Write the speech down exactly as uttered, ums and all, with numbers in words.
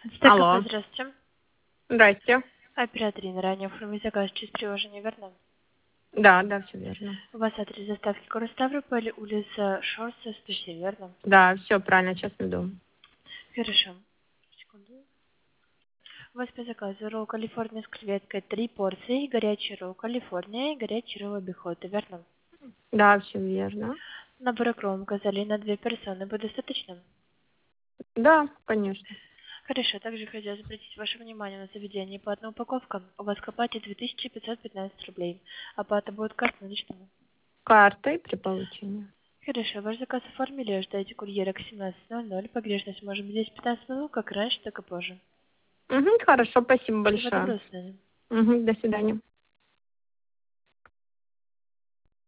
Так, Алло. здравствуйте. Здрасте. Оператор Инна, ранее оформить заказ через приложение, верно? Да, да, все верно. У вас адрес доставки город Ставрополь, улица Шорса, сто семь, верно? Да, все правильно, частный дом. Хорошо. Секунду. У вас по заказу ролл Калифорния с креветкой, три порции, горячий ролл Калифорния и горячий ролл обихота, верно? Да, все верно. Набор окром указали на две персоны, будет достаточно? Да, конечно. Хорошо, также хотелось обратить ваше внимание на заведение по одной упаковкам. У вас к оплате две тысячи пятьсот пятнадцать рублей. Оплата будет картой наличными. Картой при получении. Хорошо, ваш заказ оформили, ожидайте курьера к семнадцати ноль ноль. Погрешность может быть десять-пятнадцать минут, как раньше, так и позже. Угу, хорошо, спасибо Всего большое. доброго, до свидания. Угу, до свидания.